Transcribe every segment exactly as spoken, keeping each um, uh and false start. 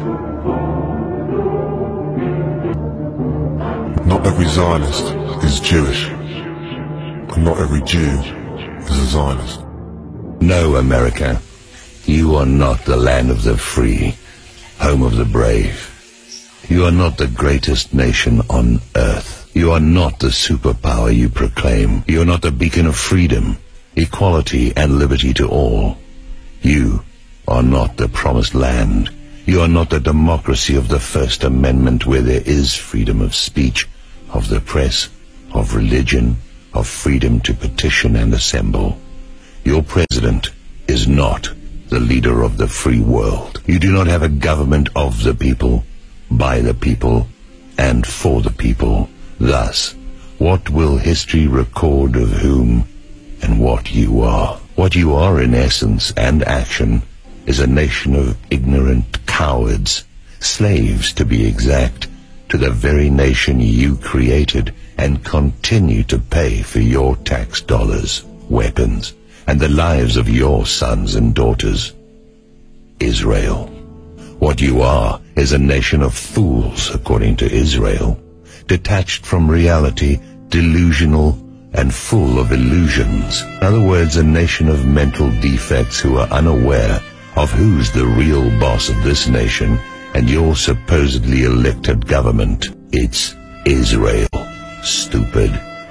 Not every Zionist is Jewish, and not every Jew is a Zionist. No, America, you are not the land of the free, home of the brave. You are not the greatest nation on earth. You are not the superpower you proclaim. You are not the beacon of freedom, equality, and liberty to all. You are not the promised land. You are not the democracy of the First Amendment, where there is freedom of speech, of the press, of religion, of freedom to petition and assemble. Your president is not the leader of the free world. You do not have a government of the people, by the people, and for the people. Thus, what will history record of whom and what you are? What you are in essence and action is a nation of ignorant cowards, slaves to be exact, to the very nation you created and continue to pay for your tax dollars, weapons, and the lives of your sons and daughters. Israel. What you are is a nation of fools, according to Israel, detached from reality, delusional, and full of illusions. In other words, a nation of mental defects who are unaware of who's the real boss of this nation and your supposedly elected government. It's Israel, stupid.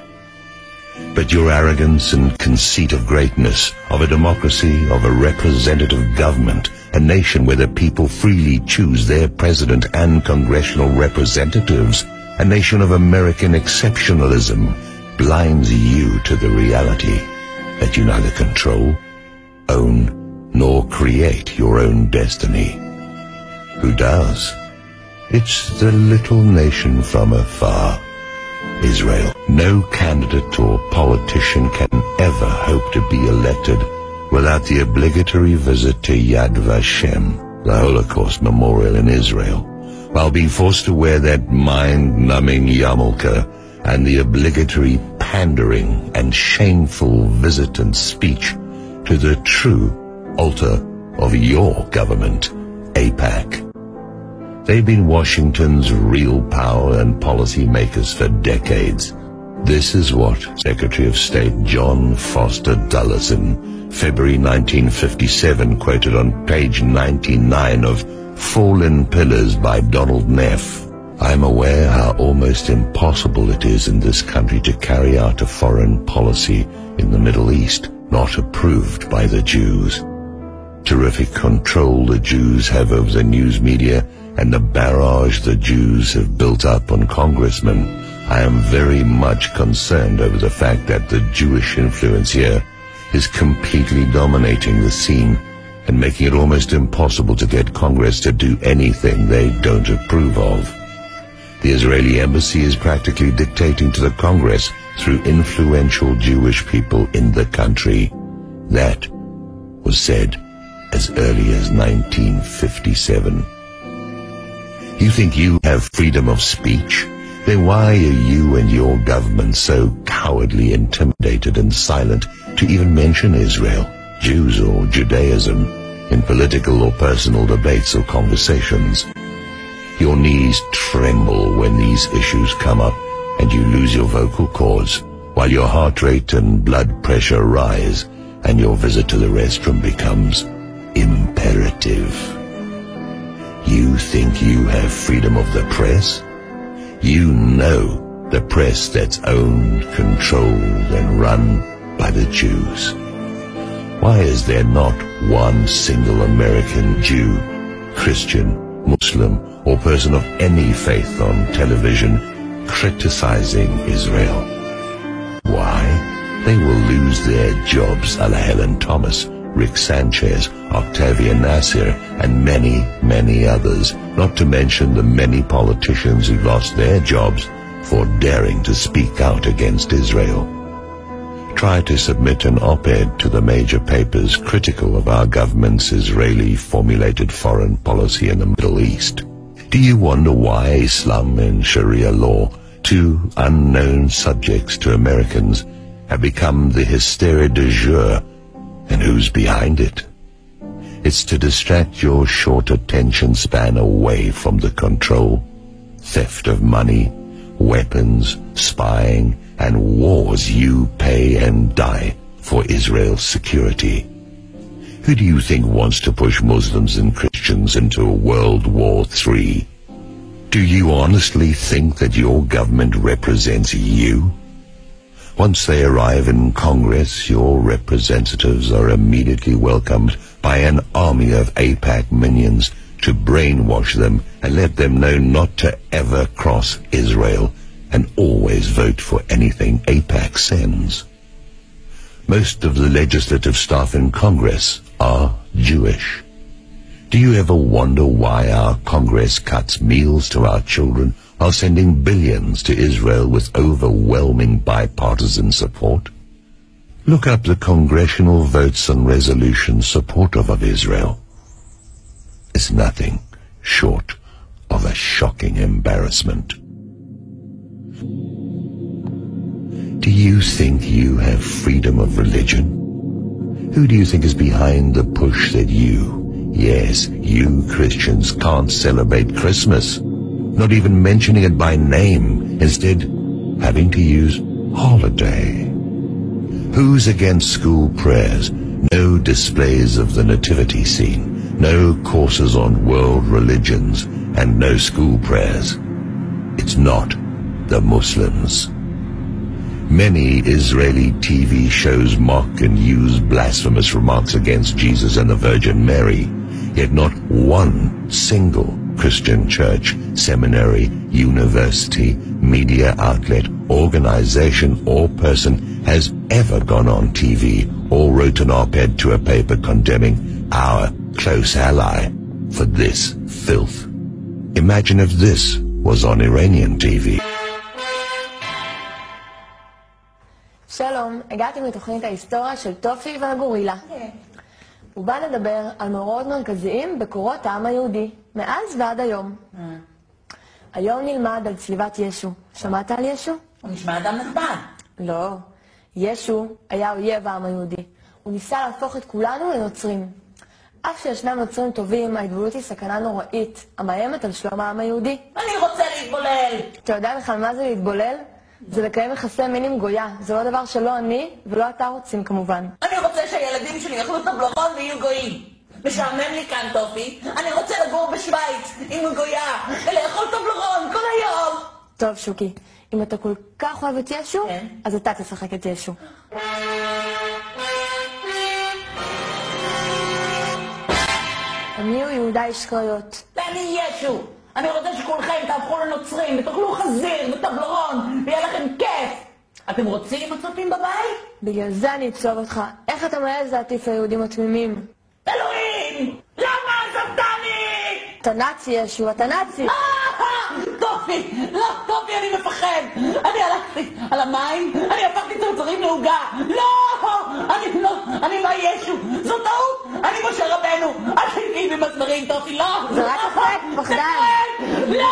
But your arrogance and conceit of greatness, of a democracy, of a representative government, a nation where the people freely choose their president and congressional representatives, a nation of American exceptionalism, blinds you to the reality that you neither control, own, nor create your own destiny. Who does? It's the little nation from afar, Israel. No candidate or politician can ever hope to be elected without the obligatory visit to Yad Vashem, the Holocaust memorial in Israel, while being forced to wear that mind-numbing yarmulke and the obligatory pandering and shameful visit and speech to the true altar of your government, AIPAC. They've been Washington's real power and policy makers for decades. This is what Secretary of State John Foster Dulles in February nineteen fifty-seven quoted on page ninety-nine of Fallen Pillars by Donald Neff. I am aware how almost impossible it is in this country to carry out a foreign policy in the Middle East not approved by the Jews. Terrific control the Jews have over the news media and the barrage the Jews have built up on congressmen. I am very much concerned over the fact that the Jewish influence here is completely dominating the scene and making it almost impossible to get Congress to do anything they don't approve of. The Israeli embassy is practically dictating to the Congress through influential Jewish people in the country. That was said as early as nineteen fifty-seven. You think you have freedom of speech? Then why are you and your government so cowardly, intimidated, and silent to even mention Israel, Jews, or Judaism in political or personal debates or conversations? Your knees tremble when these issues come up and you lose your vocal cords, while your heart rate and blood pressure rise and your visit to the restroom becomes imperative. You think you have freedom of the press? You know the press that's owned, controlled, and run by the Jews. Why is there not one single American Jew, Christian, Muslim, or person of any faith on television criticizing Israel? Why? They will lose their jobs a la Helen Thomas, Rick Sanchez, Octavia Nasser, and many, many others, not to mention the many politicians who lost their jobs for daring to speak out against Israel. Try to submit an op-ed to the major papers critical of our government's Israeli-formulated foreign policy in the Middle East. Do you wonder why Islam and Sharia law, two unknown subjects to Americans, have become the hysteria du jour, and who's behind it? It's to distract your short attention span away from the control, theft of money, weapons, spying, and wars you pay and die for Israel's security. Who do you think wants to push Muslims and Christians into World War Three? Do you honestly think that your government represents you? Once they arrive in Congress, your representatives are immediately welcomed by an army of AIPAC minions to brainwash them and let them know not to ever cross Israel and always vote for anything AIPAC sends. Most of the legislative staff in Congress are Jewish. Do you ever wonder why our Congress cuts meals to our children while sending billions to Israel with overwhelming bipartisan support? Look up the congressional votes and resolutions supportive of Israel. It's nothing short of a shocking embarrassment. Do you think you have freedom of religion? Who do you think is behind the push that you, yes, you Christians can't celebrate Christmas, not even mentioning it by name, instead having to use holiday? Who's against school prayers, no displays of the nativity scene, no courses on world religions, and no school prayers? It's not the Muslims. Many Israeli T V shows mock and use blasphemous remarks against Jesus and the Virgin Mary, yet not one single Christian church, seminary, university, media outlet, organization, or person has ever gone on T V or wrote an op-ed to a paper condemning our close ally for this filth. Imagine if this was on Iranian T V. שלום, הגעתי מתוכנית ההיסטוריה של טופי והגורילה. הוא בא לדבר על מאורעות מרכזיים בקורות העם היהודי, מאז ועד היום. היום נלמד על צליבת ישו. שמעת על ישו? הוא נשמע אדם נחמד. לא. ישו היה אויב העם היהודי. הוא ניסה להפוך את כולנו לנוצרים. אף שישנם נוצרים טובים, ההתבוללות היא סכנה נוראית, המאיימת על שלום העם היהודי. אני רוצה להתבולל. אתה יודע בכלל מה זה להתבולל? זה לקיים יחסי מין עם גויה. זה לא דבר שלא אני ולא אתה רוצים כמובן. אני רוצה שהילדים שלי יאכלו טבלרון ויהיו גויים. משעמם לי כאן, טופי. אני רוצה לגור בשוויץ עם גויה ולאכול טבלרון כל היום. טוב, שוקי, אם אתה כל כך אוהב את ישו, כן. אז אתה תשחק את ישו. אני הוא יהודה איש קריות. ואני ישו. אני רוצה שכולכם תהפכו לנוצרים ותאכלו חזיר וטבלרון ויהיה לכם כיף. אתם רוצים הצופים בבית? בגלל זה אני אצלוב אותך. איך אתה מעז להטיף ליהודים התמימים? אלוהים! למה עזבתני? אתה נאצי ישו, אתה נאצי. טופי, לא, טופי, אני מפחד. אני הלכתי על המים, אני הפכתי צרצרים לעוגה. לא! אני לא, אני לא ישו. זו טעות. אני משה רבנו. אל תגיעי במסמרים, טופי, לא. זה רק אפק, פחדן. לא!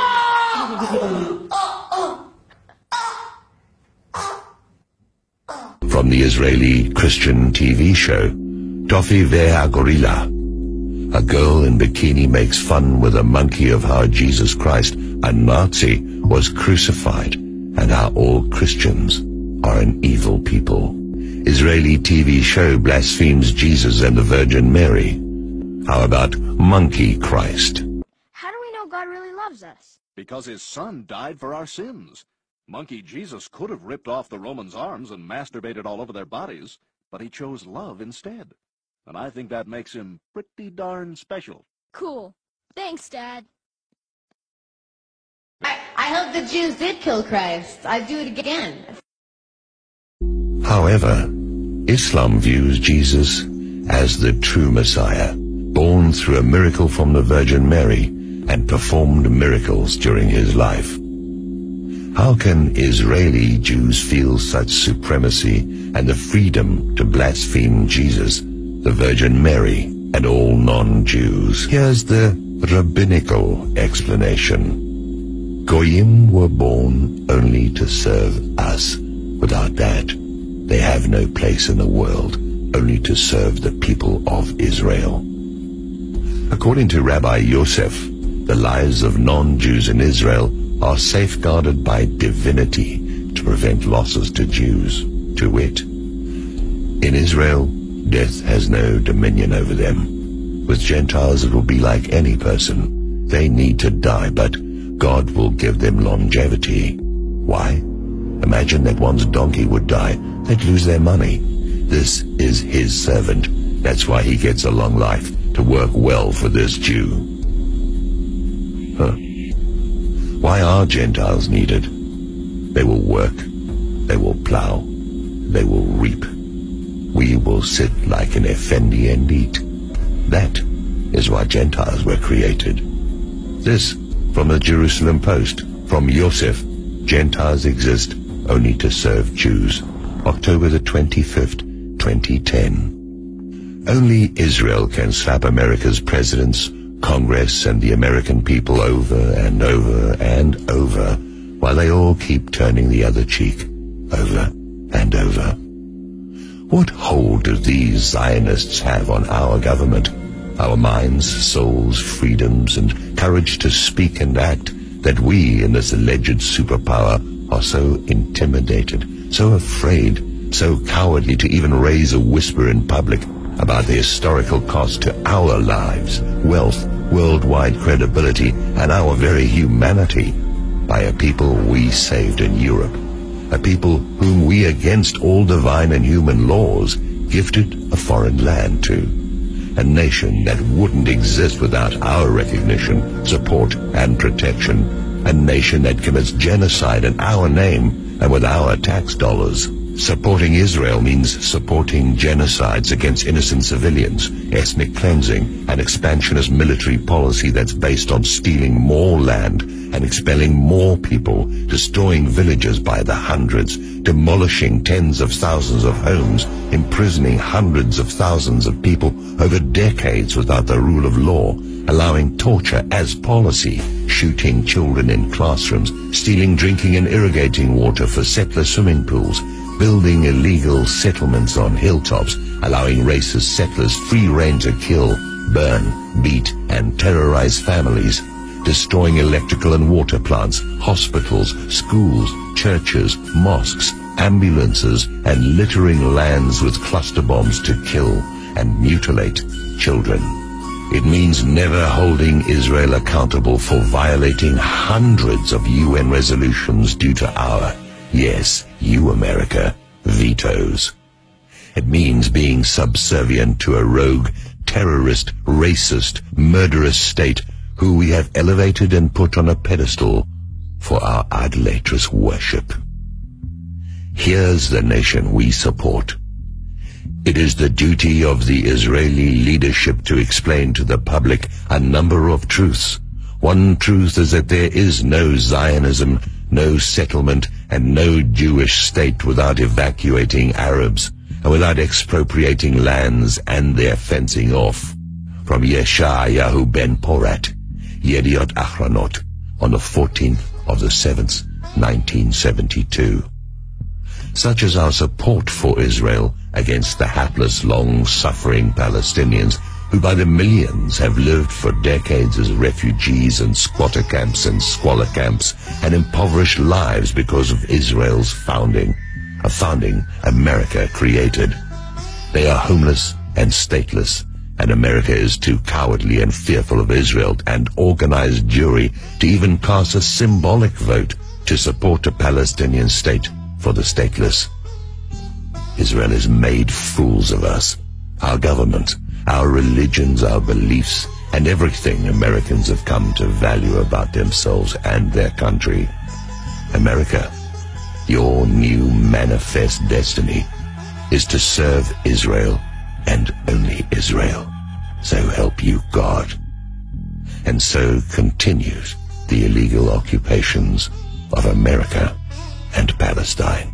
From the Israeli Christian T V show, Tofi Ve'Hagorila. A girl in bikini makes fun with a monkey of how Jesus Christ, a Nazi, was crucified and how all Christians are an evil people. Israeli T V show blasphemes Jesus and the Virgin Mary. How about Monkey Christ? How do we know God really loves us? Because his son died for our sins. Monkey Jesus could have ripped off the Romans' arms and masturbated all over their bodies, but he chose love instead. And I think that makes him pretty darn special. Cool. Thanks, Dad. I, I hope the Jews did kill Christ. I'd do it again. However, Islam views Jesus as the true Messiah, born through a miracle from the Virgin Mary and performed miracles during his life. How can Israeli Jews feel such supremacy and the freedom to blaspheme Jesus, the Virgin Mary, and all non-Jews? Here's the rabbinical explanation. Goyim were born only to serve us. Without that, they have no place in the world, only to serve the people of Israel. According to Rabbi Yosef, the lives of non-Jews in Israel are safeguarded by divinity to prevent losses to Jews, to wit. In Israel, death has no dominion over them. With Gentiles it will be like any person. They need to die, but God will give them longevity. Why? Imagine that one's donkey would die. They'd lose their money. This is his servant. That's why he gets a long life, to work well for this Jew. Huh. Why are Gentiles needed? They will work. They will plow. They will reap. We will sit like an effendi and eat. That is why Gentiles were created. This from the Jerusalem Post. From Yosef, Gentiles exist only to serve Jews. October the twenty-fifth, twenty ten. Only Israel can slap America's presidents, Congress, and the American people over and over and over, while they all keep turning the other cheek, over and over. What hold do these Zionists have on our government? Our minds, souls, freedoms, and courage to speak and act, that we in this alleged superpower are so intimidated, so afraid, so cowardly to even raise a whisper in public about the historical cost to our lives, wealth, worldwide credibility, and our very humanity by a people we saved in Europe, a people whom we, against all divine and human laws, gifted a foreign land to, a nation that wouldn't exist without our recognition, support, and protection, a nation that commits genocide in our name and with our tax dollars. Supporting Israel means supporting genocides against innocent civilians, ethnic cleansing, and expansionist military policy that's based on stealing more land and expelling more people, destroying villages by the hundreds, demolishing tens of thousands of homes, imprisoning hundreds of thousands of people over decades without the rule of law, allowing torture as policy, shooting children in classrooms, stealing drinking and irrigating water for settler swimming pools, building illegal settlements on hilltops, allowing racist settlers free rein to kill, burn, beat, and terrorize families, destroying electrical and water plants, hospitals, schools, churches, mosques, ambulances, and littering lands with cluster bombs to kill and mutilate children. It means never holding Israel accountable for violating hundreds of U N resolutions due to our, yes, you America, vetoes. It means being subservient to a rogue, terrorist, racist, murderous state who we have elevated and put on a pedestal for our idolatrous worship. Here's the nation we support. It is the duty of the Israeli leadership to explain to the public a number of truths. One truth is that there is no Zionism, no settlement, and no Jewish state without evacuating Arabs and without expropriating lands and their fencing off. From Yeshayahu ben Porat, Yediot Ahronot, on the fourteenth of the seventh, nineteen seventy-two. Such is our support for Israel against the hapless, long-suffering Palestinians who by the millions have lived for decades as refugees in squatter camps and squalor camps and impoverished lives because of Israel's founding, a founding America created. They are homeless and stateless, and America is too cowardly and fearful of Israel and organized Jewry to even cast a symbolic vote to support a Palestinian state for the stateless. Israel has made fools of us, our government, our religions, our beliefs, and everything Americans have come to value about themselves and their country. America, your new manifest destiny is to serve Israel and only Israel. So help you God. And so continues the illegal occupations of America and Palestine.